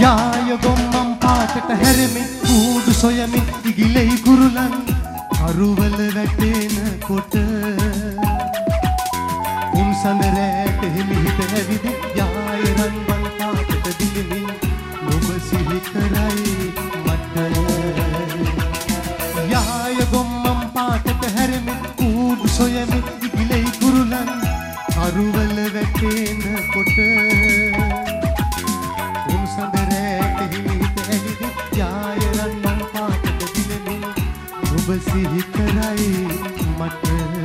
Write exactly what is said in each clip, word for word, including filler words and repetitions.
යාය ගොම්මන් පාටට හැරෙමින් කූඩු සොයමින් ඉගිලෙයි කුරුලන් කරුවල වැටෙන කොට උන් සඳරෑට හිමිහිට ඇවිදින් යාය රන්වන් පාටට දිලිමින් ඔබ සිහි කරයි මට යාය ගොම්මන් පාටට හැරෙමින් කූඩු සොයමින් ඉගිලෙයි කුරුලන් කරුවල වැටෙන කොට උන් සඳරෑට හිමිහිට ඇවිදින් යාය රන්වන් පාටට දිලිමින් ඔබ සිහි කරයි මට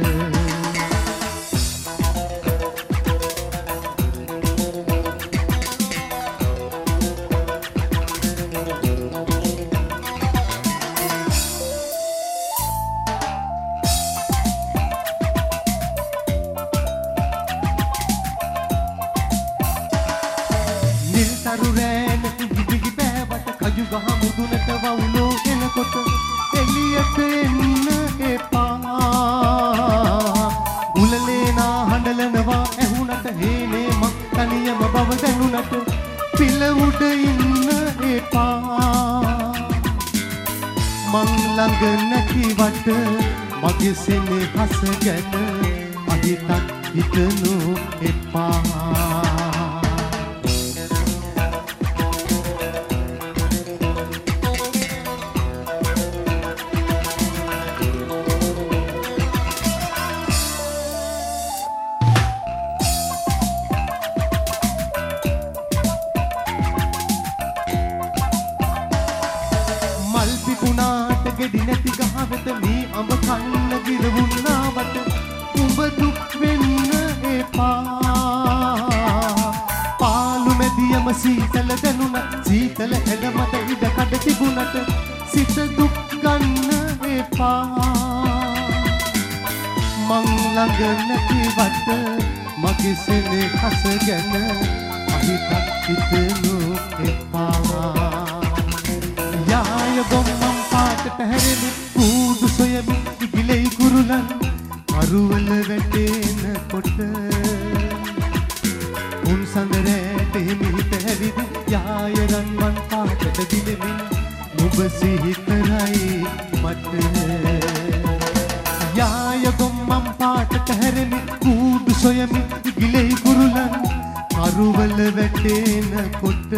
නිල්තරු රෑන ඉදිගි බෑවට කජු ගහ මුදුනට වවුලෝ එනකොට එළියට එන්න එපා උලලේ නා හඬලනවා ඇහුනට හේනේ මං තනියම බව දැනුනට පිළ උඩ ඉන්න එපා මං ළඟ නැතිවට මගේ සෙනෙහස ගැන අහිතක් හිතනු එපා ගෙඩි නැති ගහකට මේ අඹ කන්න ගිරවුණාවට උඹ දුක් වෙන්න එපා පාළු මැදියම සීතල දැනුණ සීතල ඇඩමට ඉඩ කඩ තිබුණට සිත දුක් ගන්න එපා මං ළඟ නැතිවට මගේ සෙනෙහස ගැන අහිතක් හිතනු එපා යාය ගොම්මන් පාටට හැරෙමින් කූඩු සොයමින් ඉගිලෙයි කුරුලන් කරුවල වැටෙන කොට උන් සඳරෑට හිමිහිට හැවිදින් යාය රන්වන් පාටට දිලෙමින් ඔබ සිහි කරයි මට යාය ගොම්මන් පාටට හැරෙමින් කූඩු සොයමින් ඉගිලෙයි කුරුලන් කරුවල වැටෙන කොට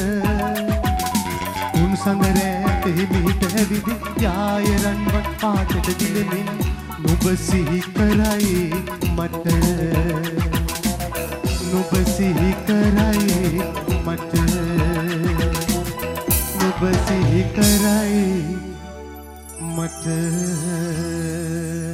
උන් සඳරෑට හිමිහිට හැවිදින් යාය රන්වන් පාටට දිලෙමින් නුඹ සිහි කරයි මට නුඹ සිහි කරයි මට නුඹ සිහි කරයි මට